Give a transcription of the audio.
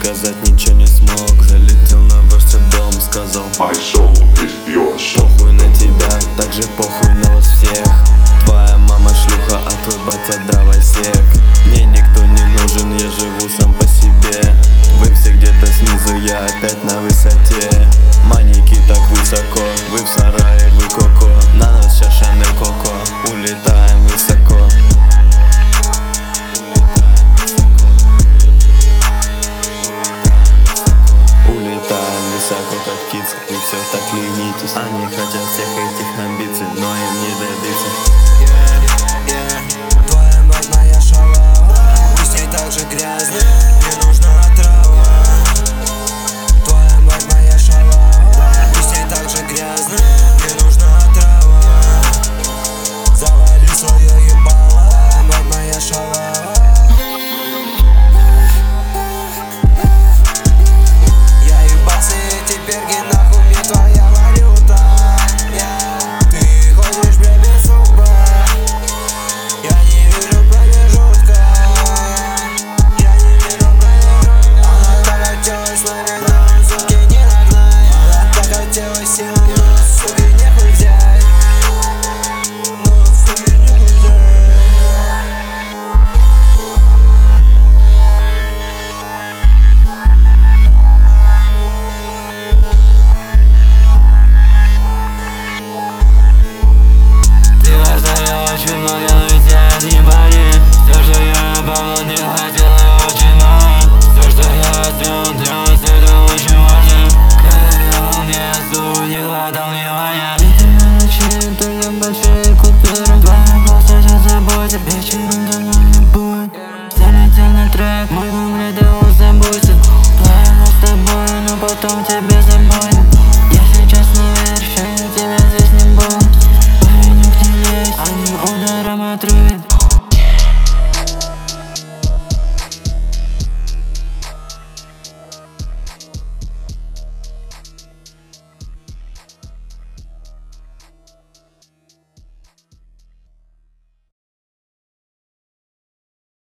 сказать ничего не смог. Залетел на ваш дом, сказал: пошел ты пьешь. похуй на тебя, так же похуй на вас всех. Твоя мама шлюха, а твой батя дровосек. Мне никто не нужен, я живу сам по себе. Вы все где-то снизу, я опять на высоте. Маники так высоко, вы в сарае, вы коко. На нас сейчас Шанель Коко, улетаем высоко. Улетаем высоко, как птицы, вы все так ленитесь. Они хотят всех этих амбиций, но им не добиться. Твоя мать моя шалава, и с ней так же грязно.